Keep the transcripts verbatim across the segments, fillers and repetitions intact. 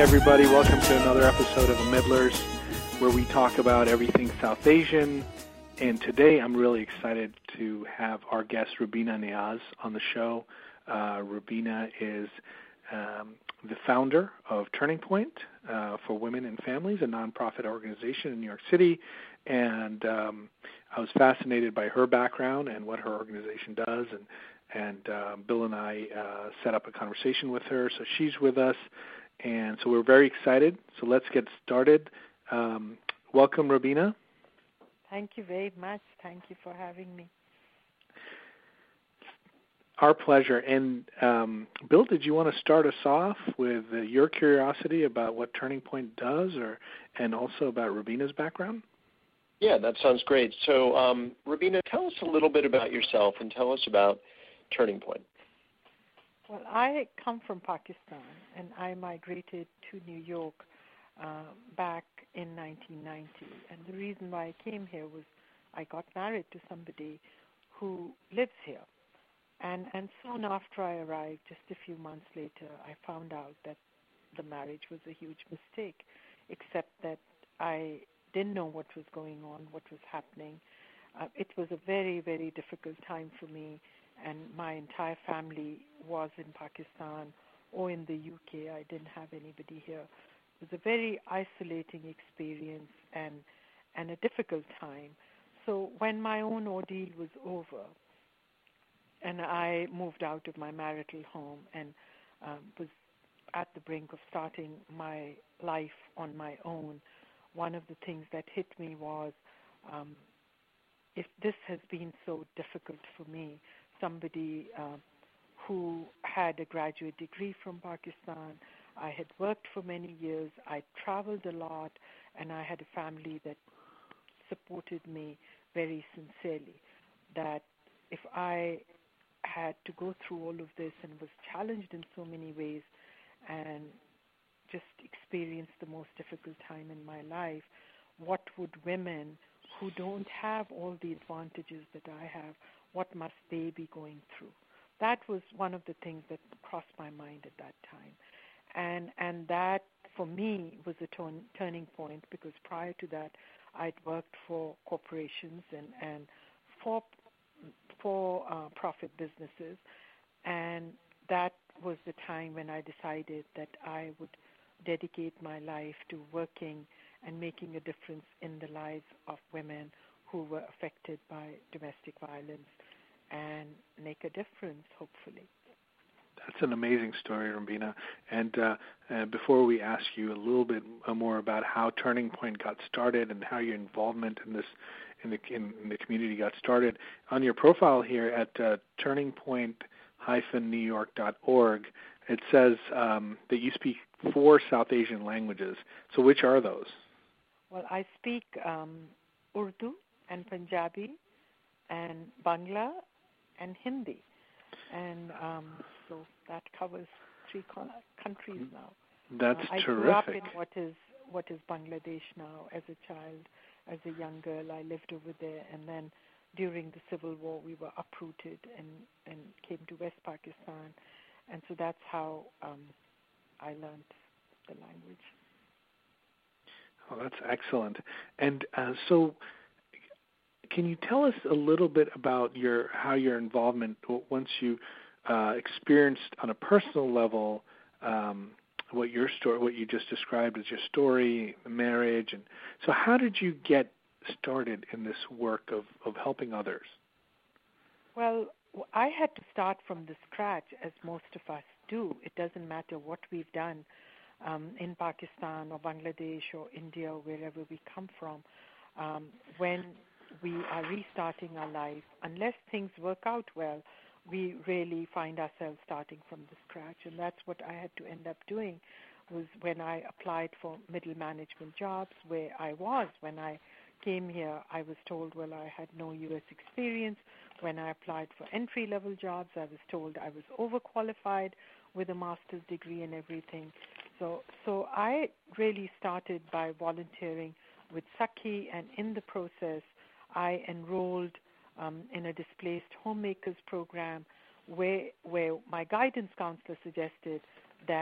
everybody. Welcome to another episode of The Middlers, where we talk about everything South Asian. And today I'm really excited to have our guest, Rubina Niaz, on the show. Uh, Rubina is um, the founder of Turning Point uh, for Women and Families, a nonprofit organization in New York City. And um, I was fascinated by her background and what her organization does. And, and uh, Bill and I uh, set up a conversation with her. So she's with us. And so we're very excited. So let's get started. Um, welcome, Rubina. Thank you very much. Thank you for having me. Our pleasure. And um, Bill, did you want to start us off with uh, your curiosity about what Turning Point does, or and also about Rubina's background? Yeah, that sounds great. So, um, Rubina, tell us a little bit about yourself and tell us about Turning Point. Well, I come from Pakistan, and I migrated to New York uh, back in nineteen ninety. And the reason why I came here was I got married to somebody who lives here. And, and soon after I arrived, just a few months later, I found out that the marriage was a huge mistake, except that I didn't know what was going on, what was happening. Uh, it was a very, very difficult time for me. And my entire family was in Pakistan or in the U K. I didn't have anybody here. It was a very isolating experience and and a difficult time. So when my own ordeal was over and I moved out of my marital home and um, was at the brink of starting my life on my own, one of the things that hit me was, um, if this has been so difficult for me, somebody uh, who had a graduate degree from Pakistan. I had worked for many years. I traveled a lot, and I had a family that supported me very sincerely. That if I had to go through all of this and was challenged in so many ways and just experienced the most difficult time in my life, what would women who don't have all the advantages that I have, what must they be going through? That was one of the things that crossed my mind at that time. And and that, for me, was a turn, turning point, because prior to that, I'd worked for corporations and, and for, for uh, profit businesses. And that was the time when I decided that I would dedicate my life to working and making a difference in the lives of women who were affected by domestic violence and make a difference, hopefully. That's an amazing story, Rubina. And uh, uh, before we ask you a little bit more about how Turning Point got started and how your involvement in this in the in, in the community got started, on your profile here at uh, turning point dash new york dot org, it says um, that you speak four South Asian languages. So which are those? Well, I speak um, Urdu and Punjabi and Bangla and Hindi. And um, so that covers three co- countries now. That's uh, I terrific. grew up in what is what is Bangladesh now. As a child, as a young girl, I lived over there. And then during the Civil War, we were uprooted and, and came to West Pakistan. And so that's how um, I learned the language. Oh, that's excellent. And uh, so can you tell us a little bit about your how your involvement, once you uh, experienced on a personal level um, what your story, what you just described as your story, the marriage, and so how did you get started in this work of, of helping others? Well, I had to start from the scratch, as most of us do. It doesn't matter what we've done um, in Pakistan or Bangladesh or India or wherever we come from. Um, when we are restarting our life, unless things work out well, we really find ourselves starting from the scratch. And that's what I had to end up doing, was when I applied for middle management jobs, where I was when I came here. I was told, well, I had no U S experience. When I applied for entry-level jobs, I was told I was overqualified with a master's degree and everything. So, so I really started by volunteering with Sakhi, and in the process, I enrolled um, in a displaced homemakers program where, where my guidance counselor suggested that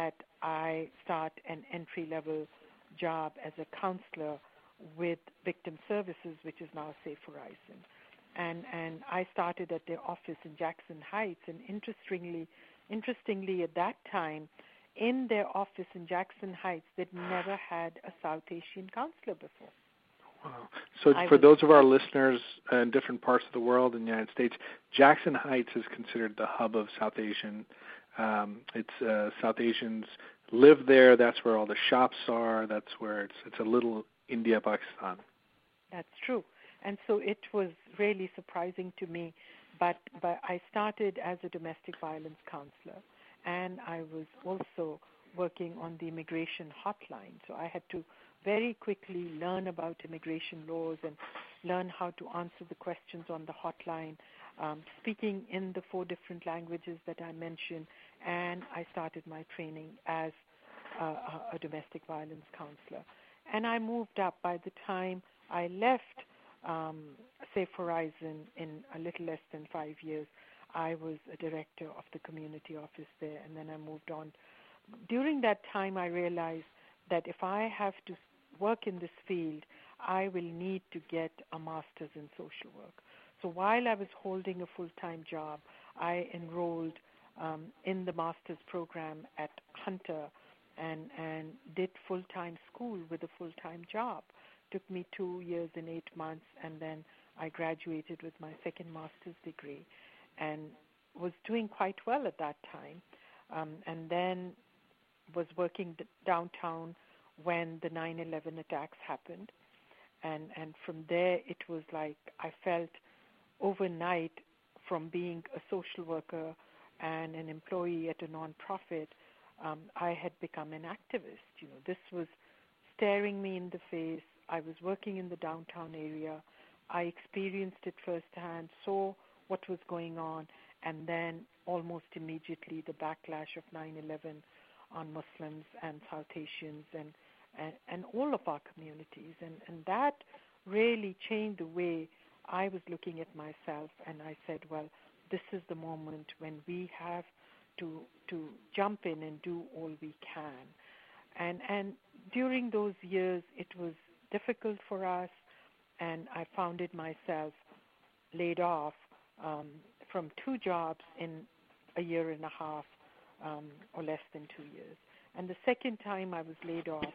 I start an entry-level job as a counselor with Victim Services, which is now Safe Horizon. And and I started at their office in Jackson Heights, and interestingly, interestingly at that time, in their office in Jackson Heights, they'd never had a South Asian counselor before. Wow. So I for was, those of our listeners in different parts of the world in the United States, Jackson Heights is considered the hub of South Asian. Um, it's uh, South Asians live there. That's where all the shops are. That's where it's it's a little India, Pakistan. That's true. And so it was really surprising to me. But, but I started as a domestic violence counselor, and I was also working on the immigration hotline. So I had to very quickly learn about immigration laws and learn how to answer the questions on the hotline, um, speaking in the four different languages that I mentioned, and I started my training as uh, a domestic violence counselor. And I moved up. By the time I left um, Safe Horizon in a little less than five years, I was a director of the community office there, and then I moved on. During that time, I realized that if I have to work in this field, I will need to get a master's in social work. So while I was holding a full-time job, I enrolled um, in the master's program at Hunter and, and did full-time school with a full-time job. Took me two years and eight months, and then I graduated with my second master's degree and was doing quite well at that time. Um, and then was working d- downtown when the nine eleven attacks happened. And, and from there, it was like I felt overnight, from being a social worker and an employee at a nonprofit, um, I had become an activist. You know, this was staring me in the face. I was working in the downtown area. I experienced it firsthand, saw what was going on, and then almost immediately the backlash of nine eleven on Muslims and South Asians and, and, and all of our communities. And, and that really changed the way I was looking at myself, and I said, well, this is the moment when we have to to jump in and do all we can. And and during those years, it was difficult for us, and I found it myself laid off um, from two jobs in a year and a half, um, or less than two years. And the second time I was laid off,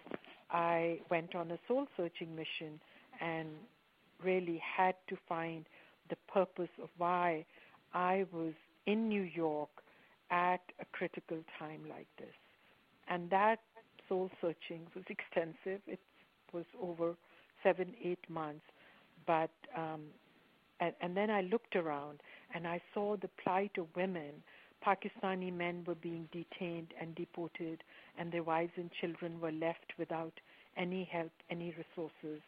I went on a soul-searching mission and really had to find the purpose of why I was in New York at a critical time like this. And that soul-searching was extensive. It was over seven, eight months. But um, and, and then I looked around, and I saw the plight of women. Pakistani men were being detained and deported, and their wives and children were left without any help, any resources.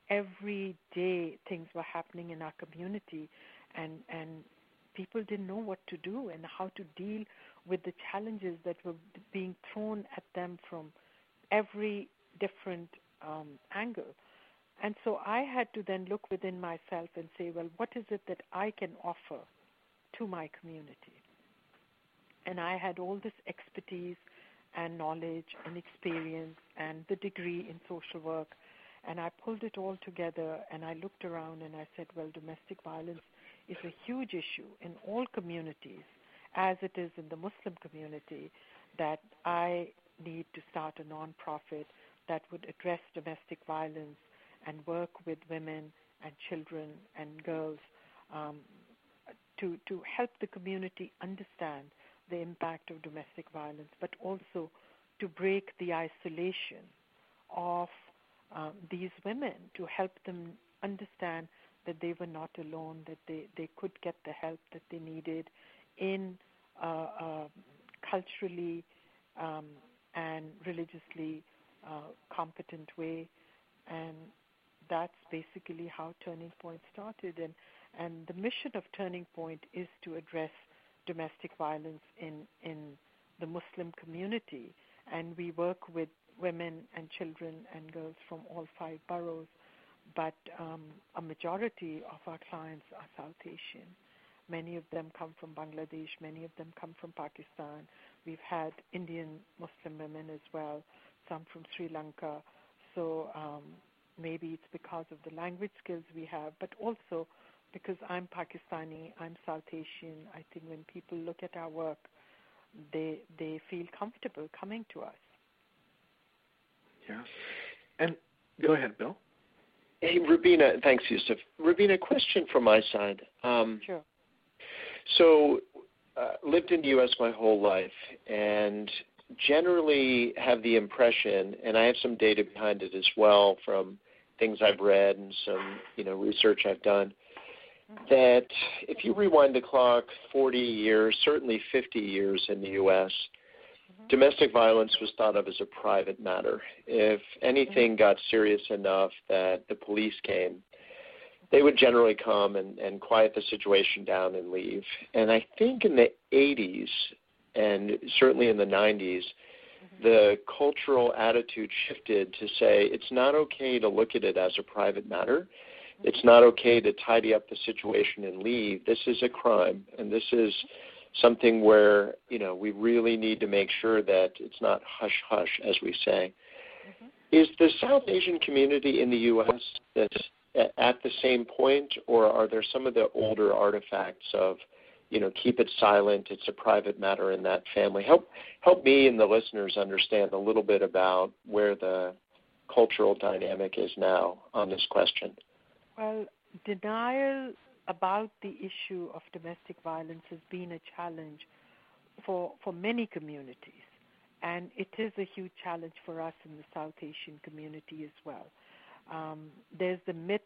Every day things were happening in our community, and, and people didn't know what to do and how to deal with the challenges that were being thrown at them from every different um, angle. And so I had to then look within myself and say, well, what is it that I can offer to my community? And I had all this expertise and knowledge and experience and the degree in social work, and I pulled it all together, and I looked around and I said, well, domestic violence is a huge issue in all communities, as it is in the Muslim community, that I need to start a nonprofit that would address domestic violence and work with women and children and girls um, to, to help the community understand the impact of domestic violence, but also to break the isolation of um, these women, to help them understand that they were not alone, that they, they could get the help that they needed in a, a culturally um, and religiously uh, competent way. And that's basically how Turning Point started. And, and the mission of Turning Point is to address domestic violence in, in the Muslim community. And we work with women and children and girls from all five boroughs, but um, a majority of our clients are South Asian. Many of them come from Bangladesh, many of them come from Pakistan, We've had Indian Muslim women as well, some from Sri Lanka. So um, maybe it's because of the language skills we have, but also because I'm Pakistani, I'm South Asian. I think when people look at our work, they they feel comfortable coming to us. Yeah. And go ahead, Bill. Hey, Rubina, thanks, Yusuf. Rubina, question from my side. Um, sure. So, uh, lived in the U S my whole life, and generally have the impression, and I have some data behind it as well from things I've read and some, you know, research I've done, that if you rewind the clock forty years, certainly fifty years in the U S, mm-hmm. domestic violence was thought of as a private matter. If anything mm-hmm. got serious enough that the police came, they would generally come and, and quiet the situation down and leave. And I think in the eighties and certainly in the nineties, mm-hmm. the cultural attitude shifted to say it's not okay to look at it as a private matter. It's not okay to tidy up the situation and leave. This is a crime, and this is something where, you know, we really need to make sure that it's not hush-hush, as we say. Mm-hmm. Is the South Asian community in the U S that's at the same point, or are there some of the older artifacts of, you know, keep it silent, it's a private matter in that family? Help, help me and the listeners understand a little bit about where the cultural dynamic is now on this question. Well, denial about the issue of domestic violence has been a challenge for, for many communities, and it is a huge challenge for us in the South Asian community as well. Um, there's the myth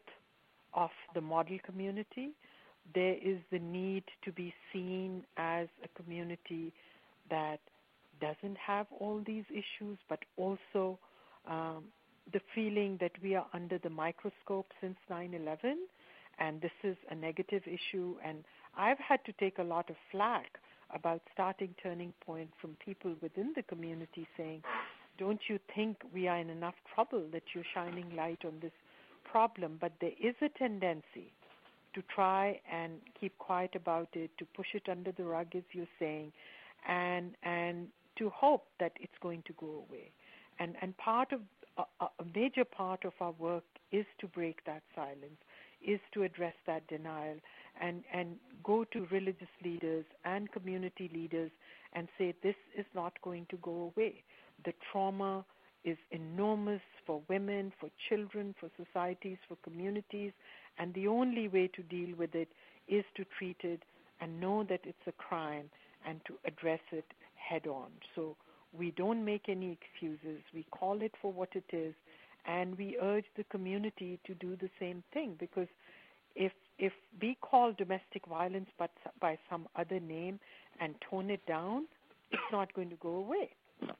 of the model community. There is the need to be seen as a community that doesn't have all these issues, but also um, the feeling that we are under the microscope since nine eleven, and this is a negative issue. And I've had to take a lot of flack about starting Turning Point from people within the community saying, don't you think we are in enough trouble that you're shining light on this problem? But there is a tendency to try and keep quiet about it, to push it under the rug, as you're saying, and and to hope that it's going to go away. And and part of a, a major part of our work is to break that silence, is to address that denial, and and go to religious leaders and community leaders and say this is not going to go away. The trauma is enormous for women, for children, for societies, for communities, and the only way to deal with it is to treat it and know that it's a crime and to address it head on. So we don't make any excuses. We call it for what it is, and we urge the community to do the same thing, because if if we call domestic violence but by some other name and tone it down, it's not going to go away.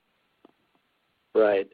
Right.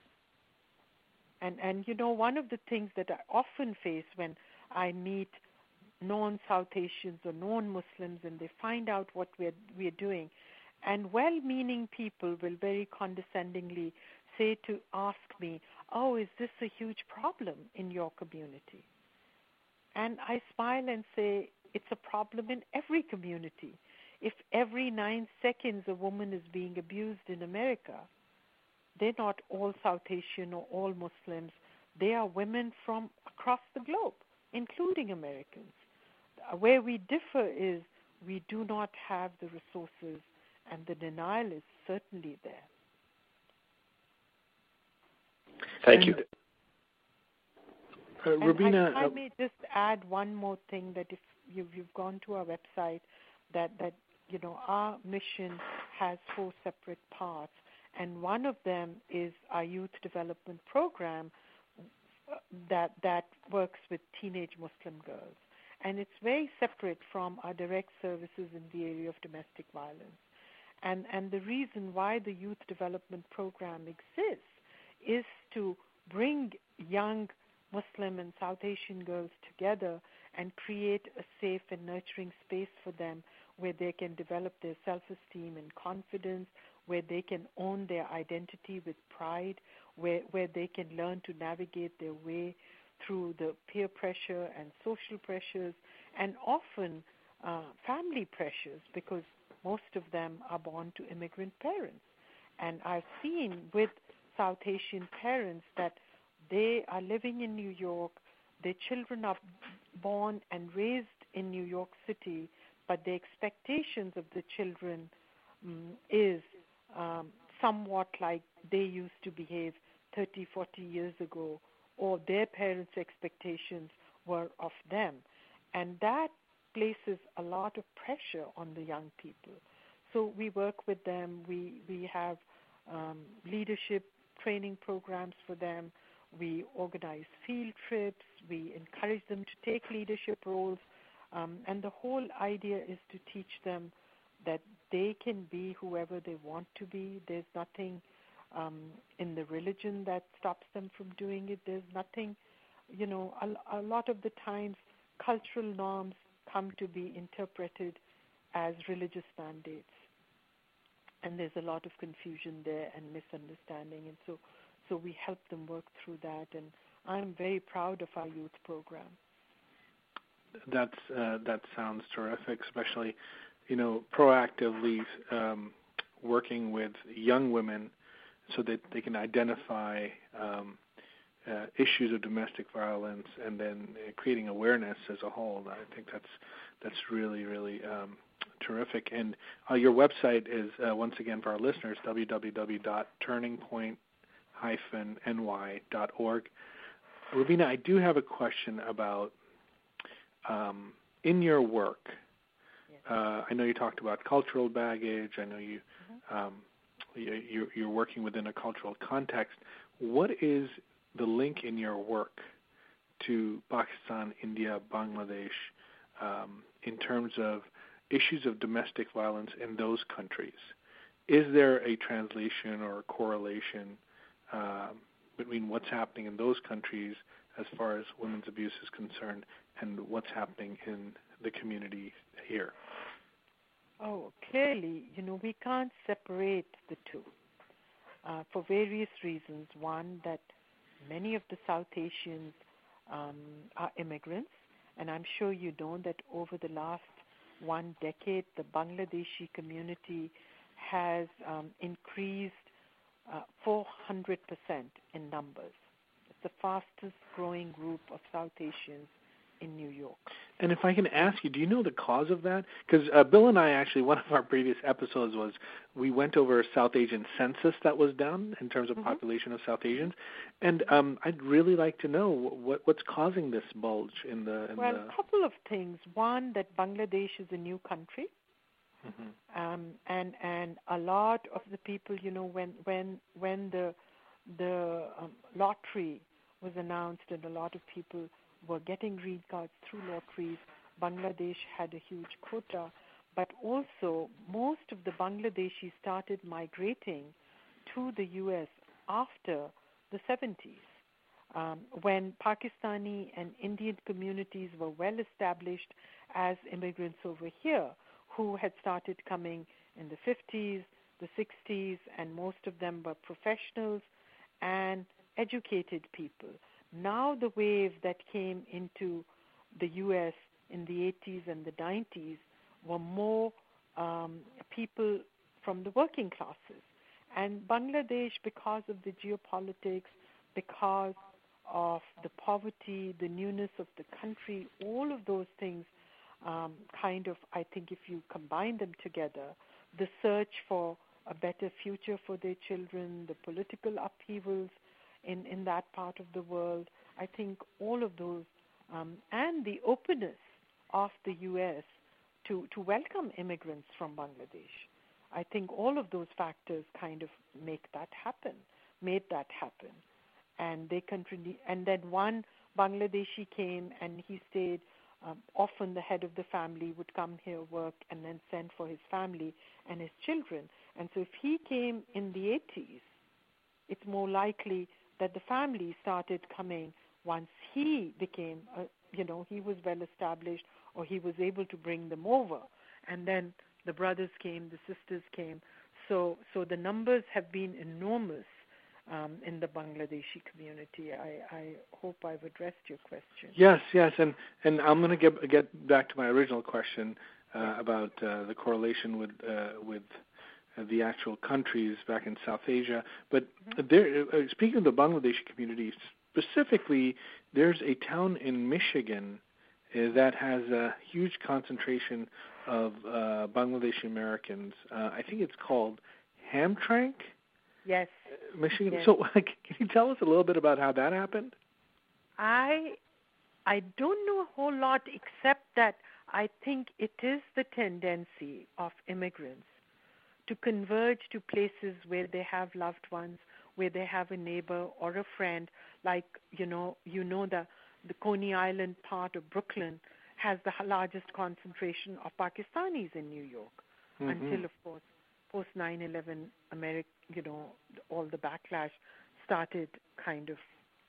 And and you know, one of the things that I often face when I meet non-South Asians or non-Muslims and they find out what we're we're doing, and well-meaning people will very condescendingly say to ask me, "Oh, is this a huge problem in your community?" And I smile and say, "It's a problem in every community. If every nine seconds a woman is being abused in America, they're not all South Asian or all Muslims. They are women from across the globe, including Americans. Where we differ is we do not have the resources, and the denial is certainly there." Thank you. Uh, and Rubina, I, I uh, may just add one more thing, that if you've, you've gone to our website, that, that you know our mission has four separate parts. And one of them is our youth development program that that works with teenage Muslim girls. And it's very separate from our direct services in the area of domestic violence. And, and the reason why the youth development program exists is to bring young Muslim and South Asian girls together and create a safe and nurturing space for them where they can develop their self-esteem and confidence, where they can own their identity with pride, where, where they can learn to navigate their way through the peer pressure and social pressures and often uh, family pressures, because most of them are born to immigrant parents. And I've seen with South Asian parents that they are living in New York, their children are born and raised in New York City, but the expectations of the children um, is um, somewhat like they used to behave thirty, forty years ago, or their parents' expectations were of them. And that places a lot of pressure on the young people. So we work with them. We, we have um, leadership training programs for them. We organize field trips. We encourage them to take leadership roles. Um, and the whole idea is to teach them that they can be whoever they want to be. There's nothing um, in the religion that stops them from doing it. There's nothing, you know, a, a lot of the times cultural norms come to be interpreted as religious mandates. And there's a lot of confusion there and misunderstanding. And so, so we help them work through that. And I'm very proud of our youth program. That's uh, that sounds terrific, especially, you know, proactively um, working with young women so that they can identify um, uh, issues of domestic violence and then uh, creating awareness as a whole. I think that's that's really, really um, terrific. And uh, your website is, uh, once again, for our listeners, w w w dot turning point dash n y dot org. Rubina, I do have a question about Um, in your work. Yes. Uh, I know you talked about cultural baggage. I know you, Mm-hmm. um, you, you're working within a cultural context. What is the link in your work to Pakistan, India, Bangladesh, um, in terms of issues of domestic violence in those countries? Is there a translation or a correlation um, between what's happening in those countries as far as women's abuse is concerned and what's happening in the community here? Oh, clearly, you know, we can't separate the two uh, for various reasons. One, that many of the South Asians um, are immigrants, and I'm sure you know that over the last one decade, the Bangladeshi community has um, increased uh, four hundred percent in numbers. It's the fastest growing group of South Asians in New York. And if I can ask you, do you know the cause of that? Because uh, Bill and I actually, one of our previous episodes was we went over a South Asian census that was done in terms of Mm-hmm. population of South Asians, and um, I'd really like to know what, what's causing this bulge in the. In well, the... a couple of things. One, that Bangladesh is a new country, mm-hmm. um, and and a lot of the people, you know, when when when the the um, lottery was announced, and a lot of people were getting green cards through lotteries, Bangladesh had a huge quota, but also most of the Bangladeshis started migrating to the U S after the seventies, um, when Pakistani and Indian communities were well established as immigrants over here, who had started coming in the fifties, the sixties, and most of them were professionals and educated people. Now the wave that came into the U S in the eighties and the nineties were more um, people from the working classes. And Bangladesh, because of the geopolitics, because of the poverty, the newness of the country, all of those things um, kind of, I think if you combine them together, the search for a better future for their children, the political upheavals in, in that part of the world, I think all of those, um, and the openness of the U S to, to welcome immigrants from Bangladesh. I think all of those factors kind of make that happen, made that happen. And they continue, and then one Bangladeshi came and he stayed. Um, often the head of the family would come here, work, and then send for his family and his children. And so if he came in the eighties, it's more likely that the family started coming once he became, uh, you know, he was well established, or he was able to bring them over. And then the brothers came, the sisters came. So, so the numbers have been enormous um, in the Bangladeshi community. I, I hope I've addressed your question. Yes, yes, and, and I'm going to get get back to my original question. uh, about uh, the correlation with uh, with uh, the actual countries back in South Asia. But mm-hmm. there, uh, speaking of the Bangladeshi community specifically, there's a town in Michigan uh, that has a huge concentration of uh, Bangladeshi Americans. Uh, I think it's called Hamtramck. Yes. Uh, Michigan. Yes. So, like, can you tell us a little bit about how that happened? I I don't know a whole lot, except that I think it is the tendency of immigrants to converge to places where they have loved ones, where they have a neighbor or a friend. Like, you know, you know the the Coney Island part of Brooklyn has the largest concentration of Pakistanis in New York, mm-hmm. until, of course, post nine eleven, America, you know, all the backlash started kind of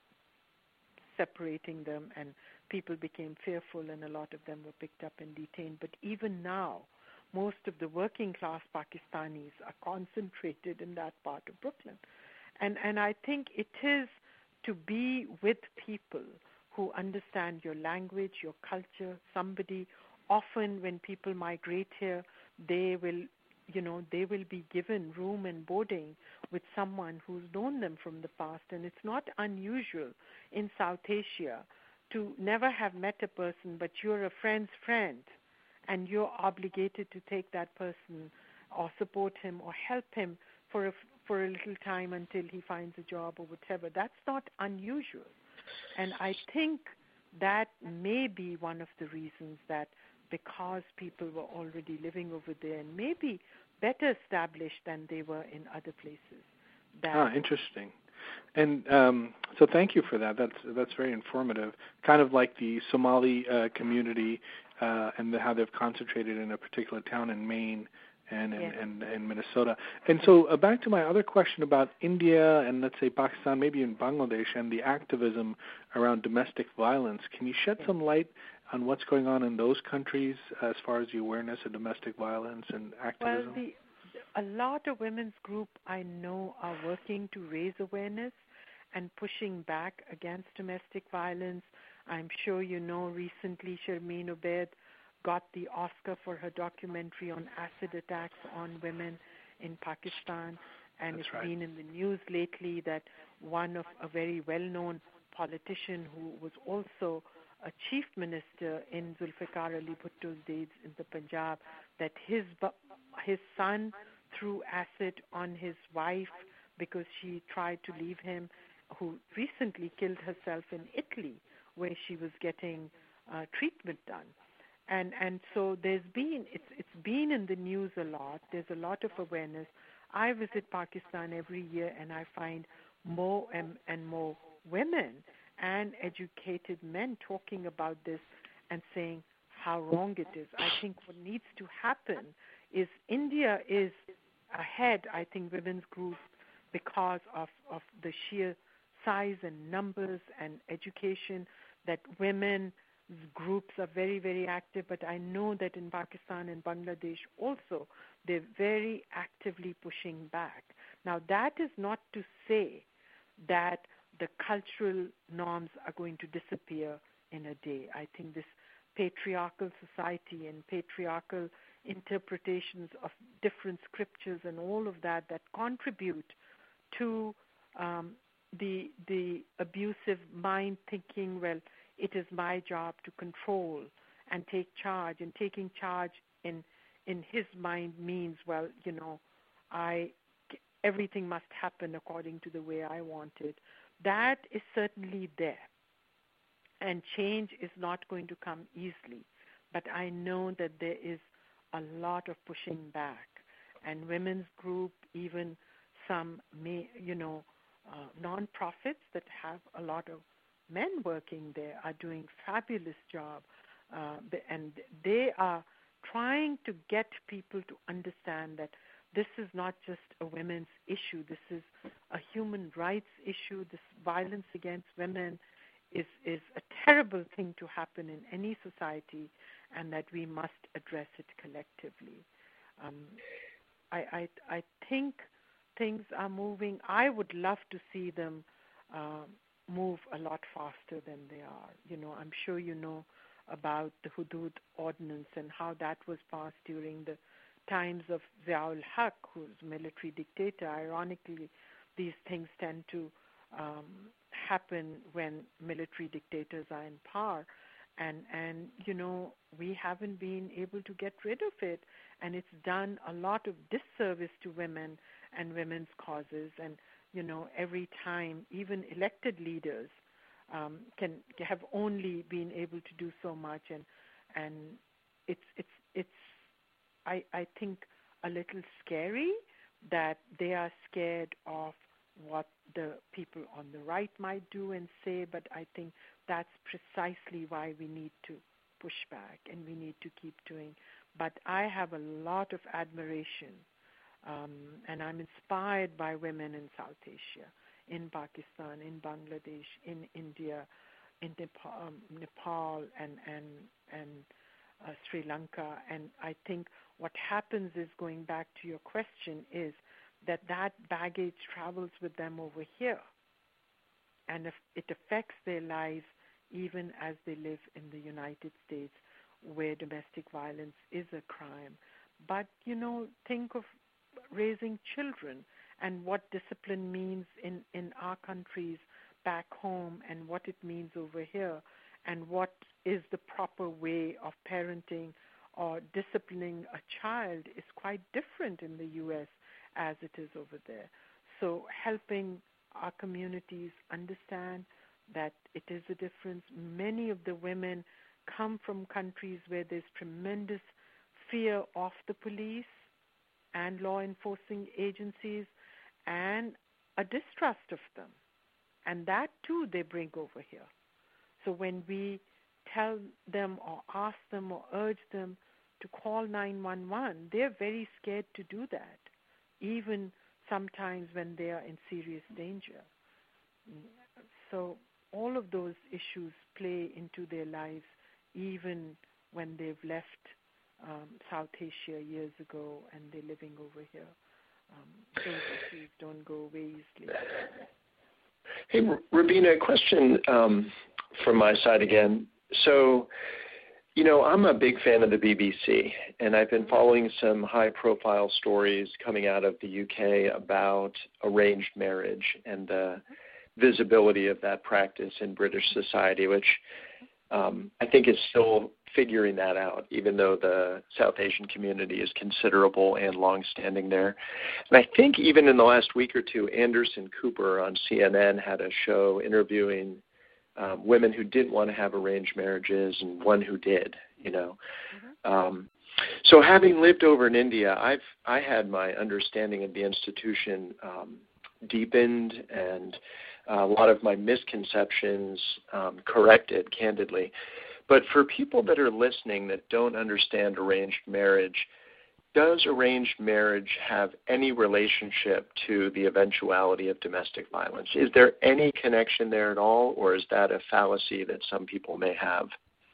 separating them, and people became fearful, and a lot of them were picked up and detained. But even now, most of the working class Pakistanis are concentrated in that part of Brooklyn. And and I think it is to be with people who understand your language, your culture. Somebody, often when people migrate here, they will, you know, they will be given room and boarding with someone who's known them from the past. And it's not unusual in South Asia to never have met a person, but you're a friend's friend, and you're obligated to take that person or support him or help him for a, for a little time until he finds a job or whatever. That's not unusual. And I think that may be one of the reasons that, because people were already living over there and maybe better established than they were in other places. That ah, interesting. And um, so thank you for that. That's that's very informative. Kind of like the Somali uh, community uh, and the, how they've concentrated in a particular town in Maine and in, yes. and, and Minnesota. And so uh, back to my other question about India and, let's say, Pakistan, maybe in Bangladesh, and the activism around domestic violence. Can you shed yes. some light on what's going on in those countries as far as the awareness of domestic violence and activism? Well, the, a lot of women's groups I know are working to raise awareness and pushing back against domestic violence. I'm sure you know recently Sharmeen Obaid got the Oscar for her documentary on acid attacks on women in Pakistan. And That's it's right. been in the news lately that one of a very well-known politician who was also a chief minister in Zulfikar Ali Bhutto's days in the Punjab, that his his son threw acid on his wife because she tried to leave him, who recently killed herself in Italy, where she was getting uh, treatment done. And and so there's been, it's it's been in the news a lot. There's a lot of awareness. I visit Pakistan every year, and I find more and, and more women and educated men talking about this and saying how wrong it is. I think what needs to happen is India is ahead, I think, women's groups because of, of the sheer size and numbers and education, that women groups are very, very active. But I know that in Pakistan and Bangladesh also, they're very actively pushing back. Now, that is not to say that the cultural norms are going to disappear in a day. I think this patriarchal society and patriarchal interpretations of different scriptures and all of that that contribute to um, the the abusive mind thinking, well, it is my job to control and take charge, and taking charge in in his mind means, well, you know, I everything must happen according to the way I want it. That is certainly there, and change is not going to come easily. But I know that there is a lot of pushing back, and women's group, even some, may, you know, uh, non-profits that have a lot of men working there are doing fabulous job, uh, and they are trying to get people to understand that this is not just a women's issue. This is a human rights issue. This violence against women is, is a terrible thing to happen in any society, and that we must address it collectively. Um, I, I, I think things are moving. I would love to see them uh, move a lot faster than they are. You know, I'm sure you know about the Hudud Ordinance and how that was passed during the times of Ziaul Haq, who's a military dictator. Ironically, these things tend to um, happen when military dictators are in power. And, and, you know, we haven't been able to get rid of it. And it's done a lot of disservice to women and women's causes. And, you know, every time, even elected leaders um, can have only been able to do so much. And, and it's, it's, it's I, I think, a little scary that they are scared of what the people on the right might do and say, but I think that's precisely why we need to push back and we need to keep doing. But I have a lot of admiration, um, and I'm inspired by women in South Asia, in Pakistan, in Bangladesh, in India, in Nepal, um, Nepal and, and, and uh, Sri Lanka. And I think what happens is, going back to your question, is that that baggage travels with them over here, and if it affects their lives even as they live in the United States, where domestic violence is a crime. But, you know, think of raising children and what discipline means in, in our countries back home and what it means over here, and what is the proper way of parenting or disciplining a child is quite different in the U S as it is over there. So helping our communities understand that it is a difference. Many of the women come from countries where there's tremendous fear of the police and law enforcing agencies and a distrust of them. And that, too, they bring over here. So when we tell them or ask them or urge them to call nine one one, they're very scared to do that, even sometimes when they are in serious danger. So all of those issues play into their lives, even when they've left um, South Asia years ago and they're living over here. Um, those issues don't go away easily. Hey, Rubina, a question um, from my side again. So, you know, I'm a big fan of the B B C, and I've been following some high-profile stories coming out of the U K about arranged marriage and the visibility of that practice in British society, which um, I think is still figuring that out, even though the South Asian community is considerable and long-standing there. And I think even in the last week or two, Anderson Cooper on C N N had a show interviewing um, women who didn't want to have arranged marriages and one who did, you know. Mm-hmm. Um, so having lived over in India, I've I had my understanding of the institution um, deepened and uh, a lot of my misconceptions um, corrected, candidly. But for people that are listening that don't understand arranged marriage, does arranged marriage have any relationship to the eventuality of domestic violence? Is there any connection there at all, or is that a fallacy that some people may have?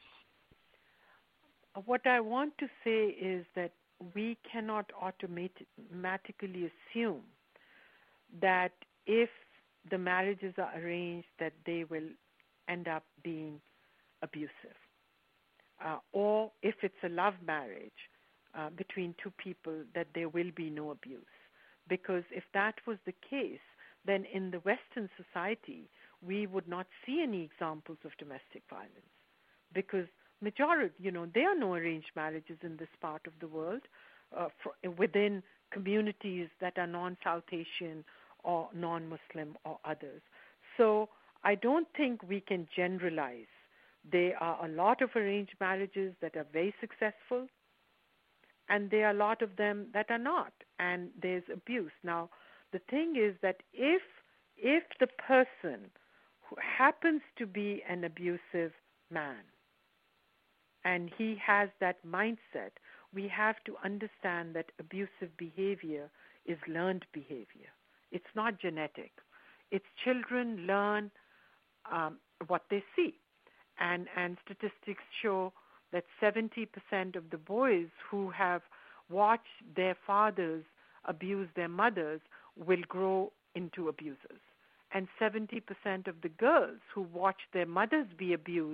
What I want to say is that we cannot automatically assume that if the marriages are arranged that they will end up being abusive. Uh, or if it's a love marriage uh, between two people, that there will be no abuse. Because if that was the case, then in the Western society, we would not see any examples of domestic violence. Because majority, you know, there are no arranged marriages in this part of the world uh, for, within communities that are non-South Asian or non-Muslim or others. So I don't think we can generalize. There are a lot of arranged marriages that are very successful, and there are a lot of them that are not, and there's abuse. Now, the thing is that if if the person who happens to be an abusive man, and he has that mindset, we have to understand that abusive behavior is learned behavior. It's not genetic. It's children learn um, what they see. And, and statistics show that seventy percent of the boys who have watched their fathers abuse their mothers will grow into abusers. And seventy percent of the girls who watch their mothers be abused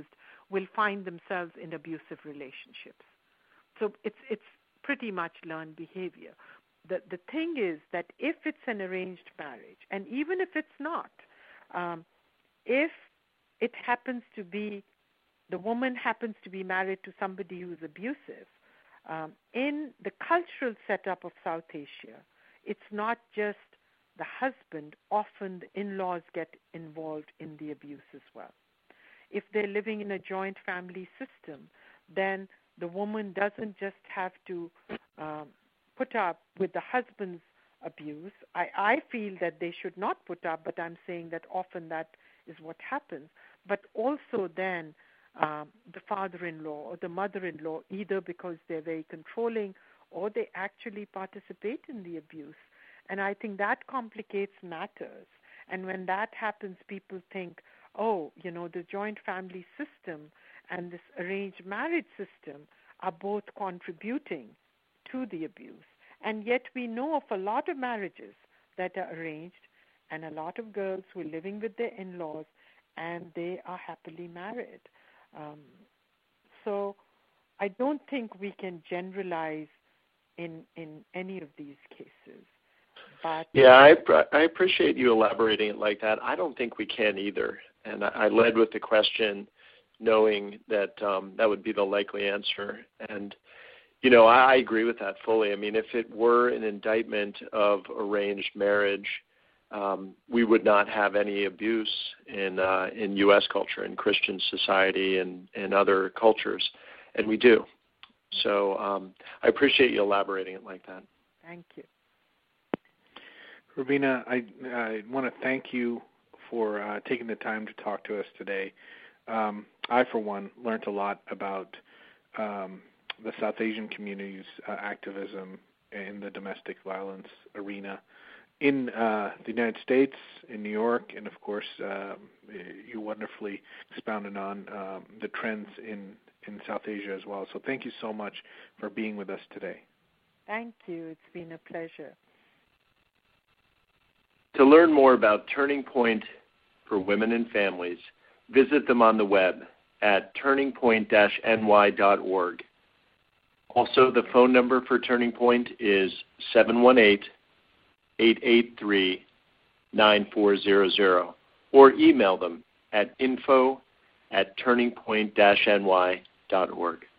will find themselves in abusive relationships. So it's it's pretty much learned behavior. The the thing is that if it's an arranged marriage, and even if it's not, um, if it happens to be, the woman happens to be married to somebody who's abusive, um, in the cultural setup of South Asia, it's not just the husband. Often the in-laws get involved in the abuse as well. If they're living in a joint family system, then the woman doesn't just have to um, put up with the husband's abuse. I, I feel that they should not put up, but I'm saying that often that is what happens. But also then um, the father-in-law or the mother-in-law, either because they're very controlling or they actually participate in the abuse. And I think that complicates matters. And when that happens, people think, oh, you know, the joint family system and this arranged marriage system are both contributing to the abuse. And yet we know of a lot of marriages that are arranged and a lot of girls who are living with their in-laws and they are happily married. Um, so I don't think we can generalize in, in any of these cases. But yeah, I, I appreciate you elaborating it like that. I don't think we can either. And I, I led with the question knowing that um, that would be the likely answer. And, you know, I, I agree with that fully. I mean, if it were an indictment of arranged marriage, um, we would not have any abuse in uh, in U S culture, in Christian society, and, and other cultures. And we do. So um, I appreciate you elaborating it like that. Thank you. Rubina, I, I want to thank you for uh, taking the time to talk to us today. Um, I, for one, learned a lot about um, the South Asian community's uh, activism in the domestic violence arena in uh, the United States, in New York, and, of course, uh, you wonderfully expounded on um, the trends in, in South Asia as well. So thank you so much for being with us today. Thank you. It's been a pleasure. To learn more about Turning Point for Women and Families, visit them on the web at turning point dash n y dot org. Also, the phone number for Turning Point is seven one eight, eight eight three, nine four zero zero, or email them at info at turning point dash n y dot org.